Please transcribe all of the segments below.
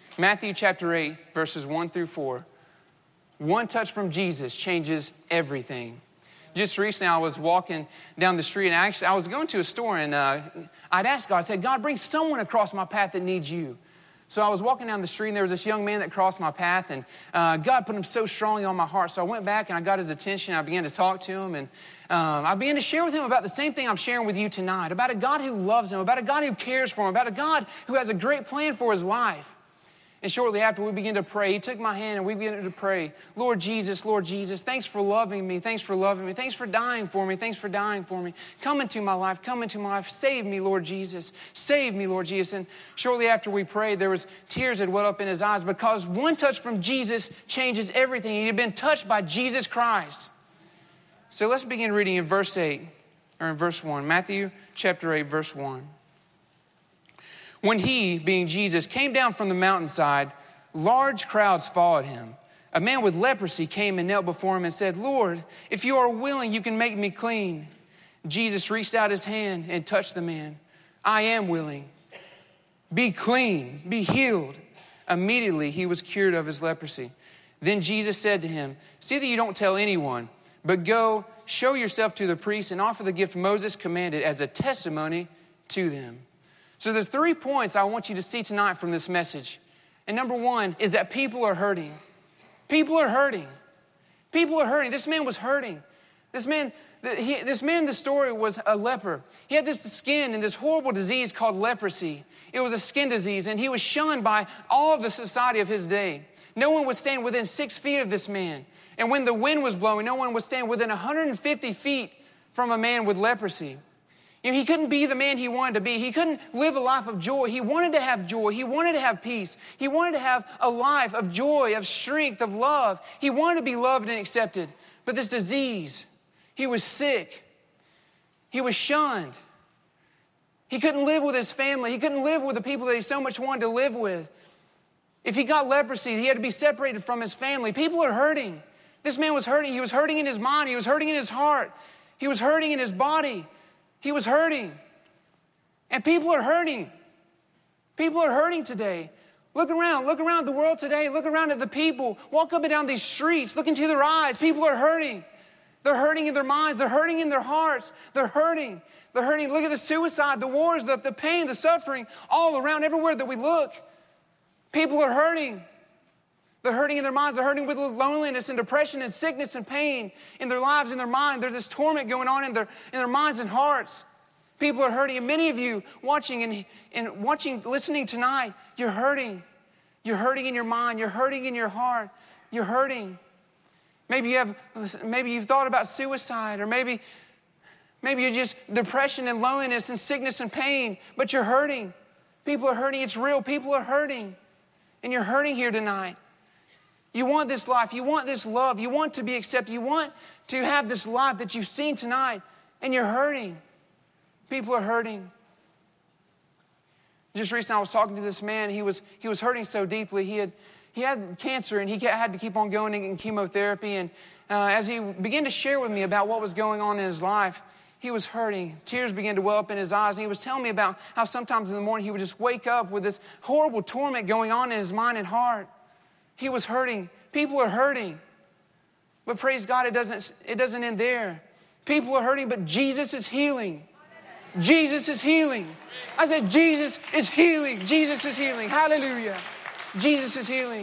Matthew chapter 8, verses 1 through 4. One touch from Jesus changes everything. Just recently, I was walking down the street, and actually, I was going to a store, and I'd asked God, I said, God, bring someone across my path that needs you. So I was walking down the street, and there was this young man that crossed my path, and God put him so strongly on my heart. So I went back, and I got his attention. I began to talk to him, and I began to share with him about the same thing I'm sharing with you tonight, about a God who loves him, about a God who cares for him, about a God who has a great plan for his life. And shortly after, we began to pray. He took my hand and we began to pray. Lord Jesus, thanks for loving me. Thanks for loving me. Thanks for dying for me. Thanks for dying for me. Come into my life. Come into my life. Save me, Lord Jesus. Save me, Lord Jesus. And shortly after we prayed, there was tears that welled up in his eyes because one touch from Jesus changes everything. He had been touched by Jesus Christ. So let's begin reading in verse 1. Matthew chapter 8, verse 1. When he, being Jesus, came down from the mountainside, large crowds followed him. A man with leprosy came and knelt before him and said, Lord, if you are willing, you can make me clean. Jesus reached out his hand and touched the man. I am willing. Be clean, be healed. Immediately he was cured of his leprosy. Then Jesus said to him, see that you don't tell anyone, but go, show yourself to the priest and offer the gift Moses commanded as a testimony to them. So there's 3 points I want you to see tonight from this message. And number 1 is that people are hurting. People are hurting. People are hurting. This man was hurting. This man in the story was a leper. He had this skin and this horrible disease called leprosy. It was a skin disease, and he was shunned by all of the society of his day. No one would stand within 6 feet of this man. And when the wind was blowing, no one would stand within 150 feet from a man with leprosy. You know, he couldn't be the man he wanted to be. He couldn't live a life of joy. He wanted to have joy. He wanted to have peace. He wanted to have a life of joy, of strength, of love. He wanted to be loved and accepted. But this disease, he was sick. He was shunned. He couldn't live with his family. He couldn't live with the people that he so much wanted to live with. If he got leprosy, he had to be separated from his family. People are hurting. This man was hurting. He was hurting in his mind. He was hurting in his heart. He was hurting in his body. He was hurting. And people are hurting. People are hurting today. Look around at the world today. Look around at the people. Walk up and down these streets. Look into their eyes. People are hurting. They're hurting in their minds. They're hurting in their hearts. They're hurting. They're hurting. Look at the suicide, the wars, the pain, the suffering all around, everywhere that we look. People are hurting. They're hurting in their minds. They're hurting with loneliness and depression and sickness and pain in their lives, in their mind. There's this torment going on in their minds and hearts. People are hurting. And many of you watching and listening tonight, you're hurting. You're hurting in your mind. You're hurting in your heart. You're hurting. Maybe you've thought about suicide, or maybe you're just depression and loneliness and sickness and pain, but you're hurting. People are hurting. It's real. People are hurting. And you're hurting here tonight. You want this life. You want this love. You want to be accepted. You want to have this life that you've seen tonight, and you're hurting. People are hurting. Just recently, I was talking to this man. He was hurting so deeply. He had cancer, and he had to keep on going and getting chemotherapy. And as he began to share with me about what was going on in his life, he was hurting. Tears began to well up in his eyes. And he was telling me about how sometimes in the morning he would just wake up with this horrible torment going on in his mind and heart. He was hurting. People are hurting. But praise God, it doesn't end there. People are hurting, but Jesus is healing. Jesus is healing. I said, Jesus is healing. Jesus is healing. Hallelujah. Jesus is healing.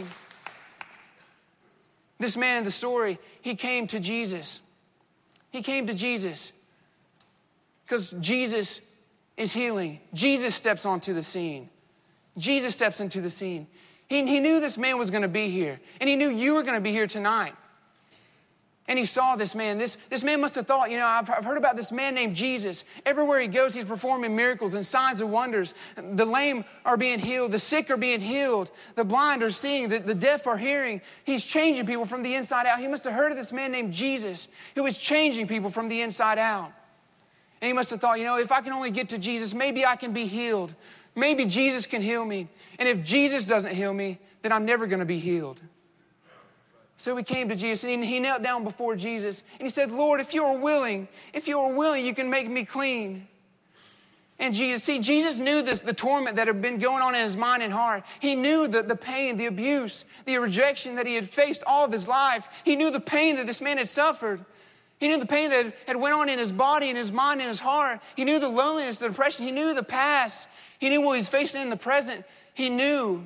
This man in the story, he came to Jesus. He came to Jesus because Jesus is healing. Jesus steps onto the scene. Jesus steps into the scene. He knew this man was going to be here. And he knew you were going to be here tonight. And he saw this man. This man must have thought, I've heard about this man named Jesus. Everywhere he goes, he's performing miracles and signs and wonders. The lame are being healed. The sick are being healed. The blind are seeing. The deaf are hearing. He's changing people from the inside out. He must have heard of this man named Jesus who was changing people from the inside out. And he must have thought, if I can only get to Jesus, maybe I can be healed. Maybe Jesus can heal me. And if Jesus doesn't heal me, then I'm never going to be healed. So he came to Jesus and he knelt down before Jesus and he said, Lord, if you are willing, you can make me clean. And Jesus knew the torment that had been going on in his mind and heart. He knew the pain, the abuse, the rejection that he had faced all of his life. He knew the pain that this man had suffered. He knew the pain that had went on in his body, in his mind, in his heart. He knew the loneliness, the depression. He knew the past. He knew what he was facing in the present. He knew.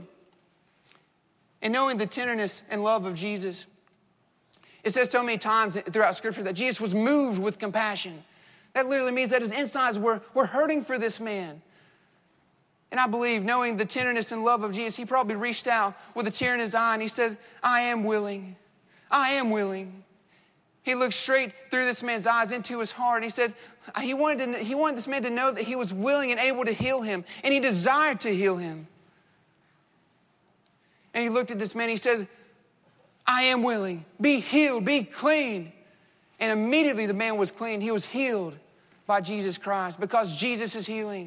And knowing the tenderness and love of Jesus, it says so many times throughout Scripture that Jesus was moved with compassion. That literally means that his insides were hurting for this man. And I believe, knowing the tenderness and love of Jesus, he probably reached out with a tear in his eye and he said, I am willing. I am willing. He looked straight through this man's eyes into his heart. And he said, he wanted this man to know that he was willing and able to heal him. And he desired to heal him. And he looked at this man and he said, I am willing. Be healed. Be clean. And immediately the man was clean. He was healed by Jesus Christ because Jesus is healing.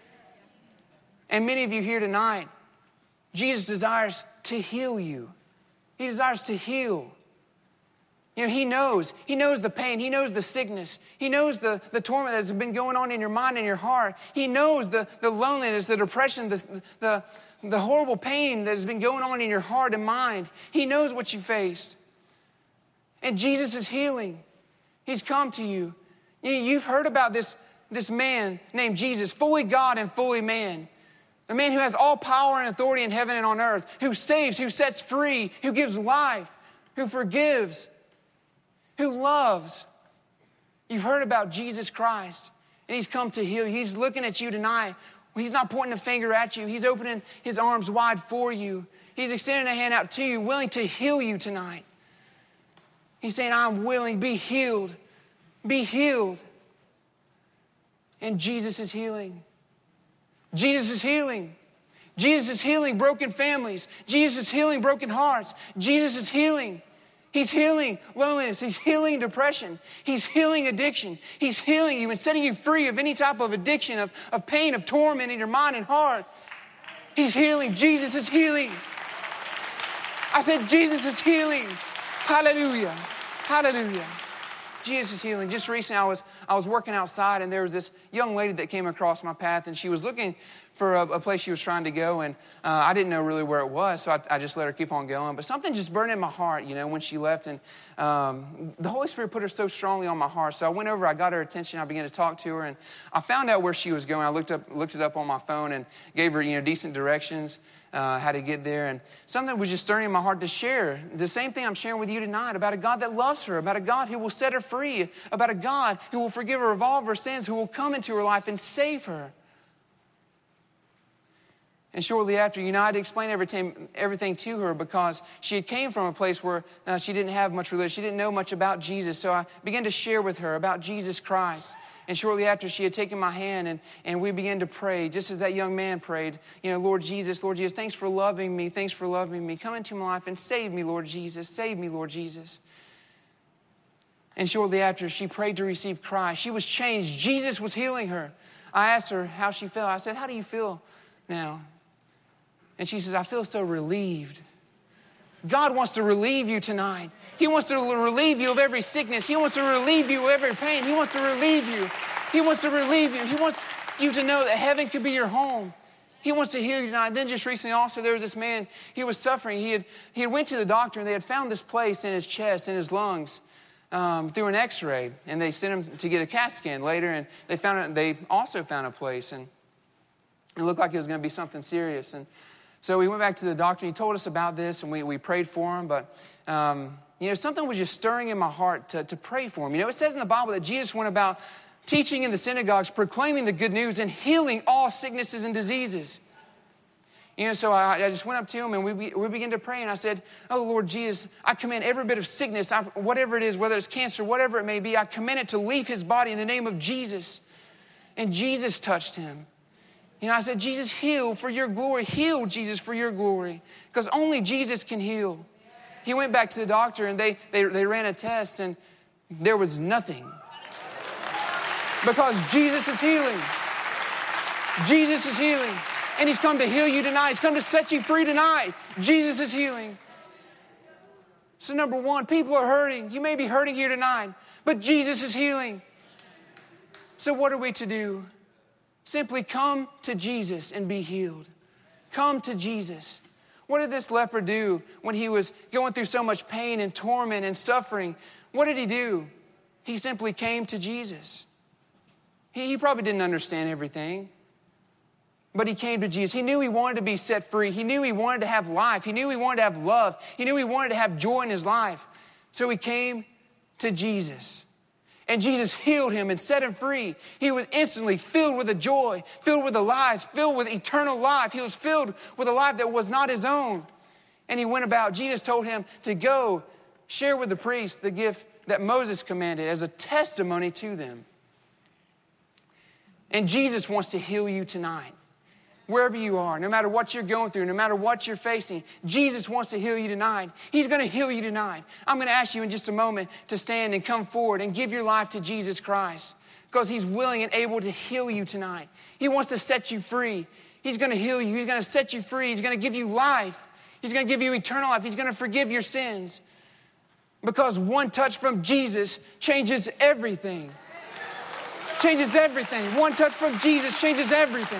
And many of you here tonight, Jesus desires to heal you. He desires to heal. You know, he knows the pain. He knows the sickness. He knows the torment that's been going on in your mind and your heart. He knows the loneliness, the depression, the horrible pain that has been going on in your heart and mind. He knows what you faced. And Jesus is healing. He's come to you. You've heard about this man named Jesus, fully God and fully man. The man who has all power and authority in heaven and on earth, who saves, who sets free, who gives life, who forgives, who loves. You've heard about Jesus Christ, and he's come to heal you. He's looking at you tonight. He's not pointing a finger at you. He's opening his arms wide for you. He's extending a hand out to you, willing to heal you tonight. He's saying, I'm willing, be healed. Be healed. And Jesus is healing. Jesus is healing. Jesus is healing broken families. Jesus is healing broken hearts. Jesus is healing. He's healing loneliness. He's healing depression. He's healing addiction. He's healing you and setting you free of any type of addiction, of pain, of torment in your mind and heart. He's healing. Jesus is healing. I said, Jesus is healing. Hallelujah. Hallelujah. Jesus is healing. Just recently, I was working outside, and there was this young lady that came across my path, and she was looking for a place she was trying to go, and I didn't know really where it was, so I just let her keep on going. But something just burned in my heart, when she left, and the Holy Spirit put her so strongly on my heart. So I went over, I got her attention, I began to talk to her, and I found out where she was going. I looked it up on my phone and gave her, decent directions. How to get there. And something was just stirring in my heart to share. The same thing I'm sharing with you tonight about a God that loves her, about a God who will set her free, about a God who will forgive her of all of her sins, who will come into her life and save her. And shortly after, I had to explain everything to her because she had came from a place where she didn't have much religion. She didn't know much about Jesus. So I began to share with her about Jesus Christ. And shortly after, she had taken my hand, and we began to pray, just as that young man prayed. Lord Jesus, thanks for loving me. Thanks for loving me. Come into my life and save me, Lord Jesus. Save me, Lord Jesus. And shortly after, she prayed to receive Christ. She was changed. Jesus was healing her. I asked her how she felt. I said, how do you feel now? And she says, I feel so relieved. God wants to relieve you tonight. He wants to relieve you of every sickness. He wants to relieve you of every pain. He wants to relieve you. He wants to relieve you. He wants you to know that heaven could be your home. He wants to heal you tonight. Then just recently also there was this man, he was suffering. He had went to the doctor and they had found this place in his chest, in his lungs, through an x-ray. And they sent him to get a CAT scan later, and they also found a place. And it looked like it was going to be something serious. And so we went back to the doctor, and he told us about this, and we prayed for him. But, something was just stirring in my heart to pray for him. It says in the Bible that Jesus went about teaching in the synagogues, proclaiming the good news, and healing all sicknesses and diseases. So I just went up to him, and we began to pray, and I said, oh, Lord Jesus, I command every bit of sickness, whatever it is, whether it's cancer, whatever it may be, I command it to leave his body in the name of Jesus. And Jesus touched him. I said, Jesus, heal for your glory. Heal, Jesus, for your glory. Because only Jesus can heal. He went back to the doctor, and they ran a test, and there was nothing. Because Jesus is healing. Jesus is healing. And he's come to heal you tonight. He's come to set you free tonight. Jesus is healing. So number one, people are hurting. You may be hurting here tonight, but Jesus is healing. So what are we to do? Simply come to Jesus and be healed. Come to Jesus. What did this leper do when he was going through so much pain and torment and suffering? What did he do? He simply came to Jesus. He probably didn't understand everything, but he came to Jesus. He knew he wanted to be set free. He knew he wanted to have life. He knew he wanted to have love. He knew he wanted to have joy in his life. So he came to Jesus. And Jesus healed him and set him free. He was instantly filled with a joy, filled with a life, filled with eternal life. He was filled with a life that was not his own. And he went about. Jesus told him to go share with the priest the gift that Moses commanded as a testimony to them. And Jesus wants to heal you tonight. Wherever you are, no matter what you're going through, no matter what you're facing, Jesus wants to heal you tonight. He's going to heal you tonight. I'm going to ask you in just a moment to stand and come forward and give your life to Jesus Christ because he's willing and able to heal you tonight. He wants to set you free. He's going to heal you. He's going to set you free. He's going to give you life. He's going to give you eternal life. He's going to forgive your sins because one touch from Jesus changes everything. Changes everything. One touch from Jesus changes everything.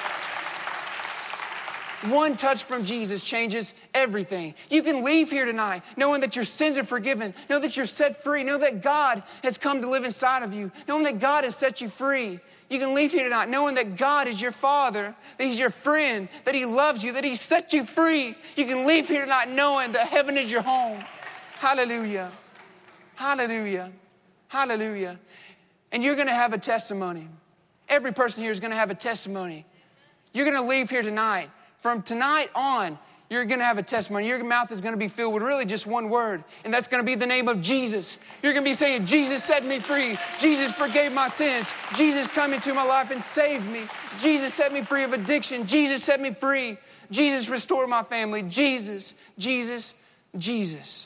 One touch from Jesus changes everything. You can leave here tonight knowing that your sins are forgiven, know that you're set free, know that God has come to live inside of you, knowing that God has set you free. You can leave here tonight knowing that God is your Father, that he's your friend, that he loves you, that he set you free. You can leave here tonight knowing that heaven is your home. Hallelujah. Hallelujah. Hallelujah. And you're going to have a testimony. Every person here is going to have a testimony. You're going to leave here tonight. From tonight on, you're going to have a testimony. Your mouth is going to be filled with really just one word, and that's going to be the name of Jesus. You're going to be saying, Jesus set me free. Jesus forgave my sins. Jesus come into my life and saved me. Jesus set me free of addiction. Jesus set me free. Jesus restored my family. Jesus, Jesus, Jesus.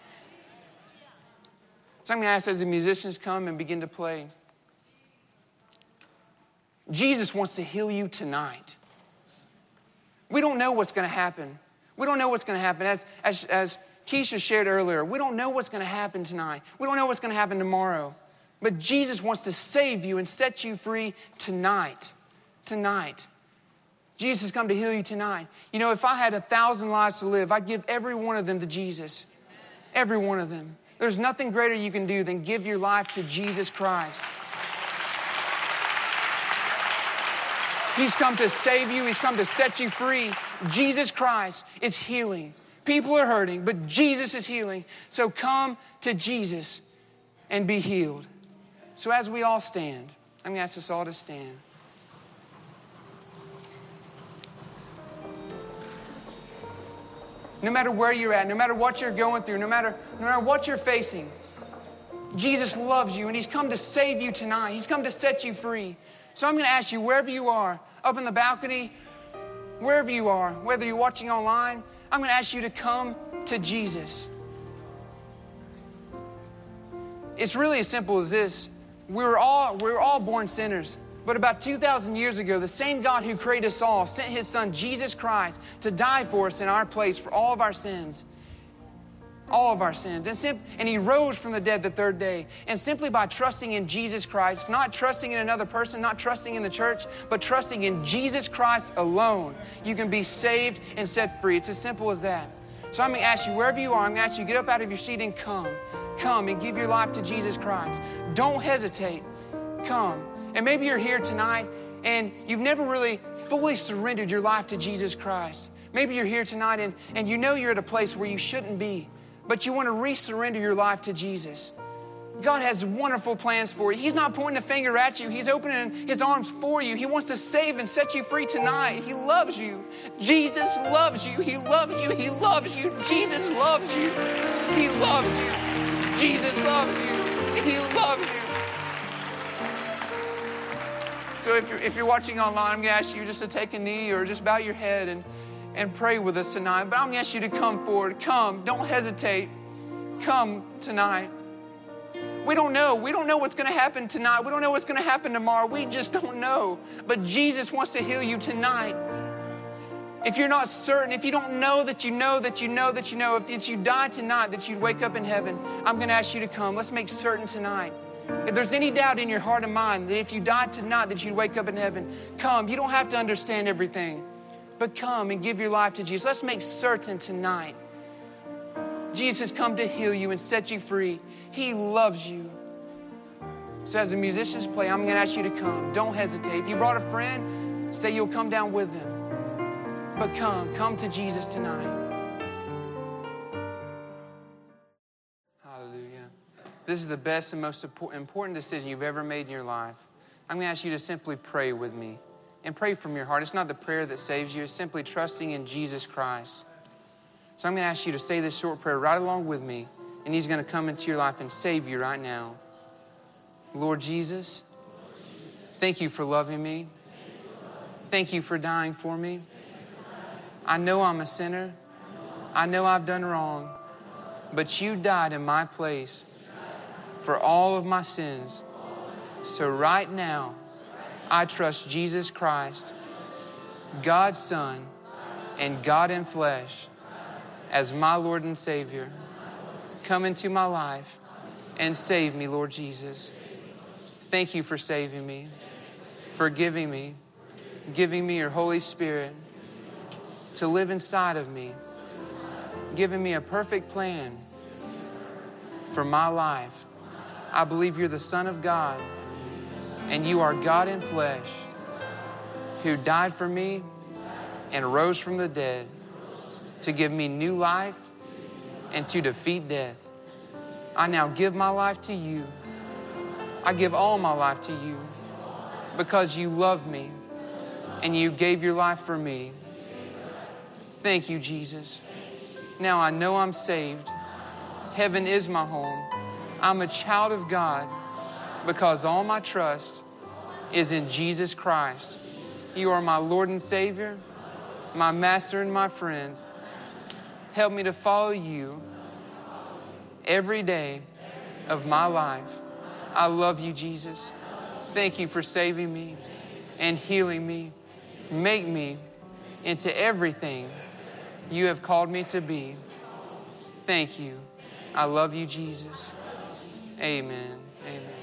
So I'm going to ask as the musicians come and begin to play. Jesus wants to heal you tonight. We don't know what's going to happen. We don't know what's going to happen. As Keisha shared earlier, we don't know what's going to happen tonight. We don't know what's going to happen tomorrow. But Jesus wants to save you and set you free tonight. Tonight. Jesus has come to heal you tonight. You know, if I had 1,000 lives to live, I'd give every one of them to Jesus. Every one of them. There's nothing greater you can do than give your life to Jesus Christ. He's come to save you. He's come to set you free. Jesus Christ is healing. People are hurting, but Jesus is healing. So come to Jesus and be healed. So as we all stand, I'm going to ask us all to stand. No matter where you're at, no matter what you're going through, no matter what you're facing, Jesus loves you and he's come to save you tonight. He's come to set you free. So I'm going to ask you, wherever you are, up in the balcony, wherever you are, whether you're watching online, I'm going to ask you to come to Jesus. It's really as simple as this. We're all born sinners. But about 2,000 years ago, the same God who created us all sent his son, Jesus Christ, to die for us in our place for all of our sins. All of our sins. And he rose from the dead the third day. And simply by trusting in Jesus Christ, not trusting in another person, not trusting in the church, but trusting in Jesus Christ alone, you can be saved and set free. It's as simple as that. So I'm going to ask you, wherever you are, I'm going to ask you to get up out of your seat and come. Come and give your life to Jesus Christ. Don't hesitate. Come. And maybe you're here tonight and you've never really fully surrendered your life to Jesus Christ. Maybe you're here tonight and you know you're at a place where you shouldn't be. But you want to re-surrender your life to Jesus. God has wonderful plans for you. He's not pointing a finger at you. He's opening his arms for you. He wants to save and set you free tonight. He loves you. Jesus loves you. He loves you. He loves you. Jesus loves you. He loves you. Jesus loves you. He loves you. So if you're watching online, I'm going to ask you just to take a knee or just bow your head and pray with us tonight. But I'm going to ask you to come forward. Come. Don't hesitate. Come tonight. We don't know. We don't know what's going to happen tonight. We don't know what's going to happen tomorrow. We just don't know. But Jesus wants to heal you tonight. If you're not certain, if you don't know that you know that you know that you know, if you die tonight that you'd wake up in heaven, I'm going to ask you to come. Let's make certain tonight. If there's any doubt in your heart and mind that if you died tonight that you'd wake up in heaven, come. You don't have to understand everything, but come and give your life to Jesus. Let's make certain tonight Jesus has come to heal you and set you free. He loves you. So as the musicians play, I'm going to ask you to come. Don't hesitate. If you brought a friend, say you'll come down with them. But come to Jesus tonight. Hallelujah. This is the best and most important decision you've ever made in your life. I'm going to ask you to simply pray with me and pray from your heart. It's not the prayer that saves you. It's simply trusting in Jesus Christ. So I'm going to ask you to say this short prayer right along with me, and He's going to come into your life and save you right now. Lord Jesus, thank you for loving me. Thank you for dying for me. I know I'm a sinner. I know I've done wrong, but you died in my place for all of my sins. So right now, I trust Jesus Christ, God's Son, and God in flesh, as my Lord and Savior. Come into my life and save me, Lord Jesus. Thank you for saving me, forgiving me, giving me your Holy Spirit to live inside of me, giving me a perfect plan for my life. I believe you're the Son of God, and you are God in flesh, who died for me and rose from the dead to give me new life and to defeat death. I now give my life to you. I give all my life to you because you love me and you gave your life for me. Thank you, Jesus. Now I know I'm saved. Heaven is my home. I'm a child of God because all my trust is in Jesus Christ. You are my Lord and Savior, my Master and my friend. Help me to follow you every day of my life. I love you, Jesus. Thank you for saving me and healing me. Make me into everything you have called me to be. Thank you. I love you, Jesus. Amen. Amen.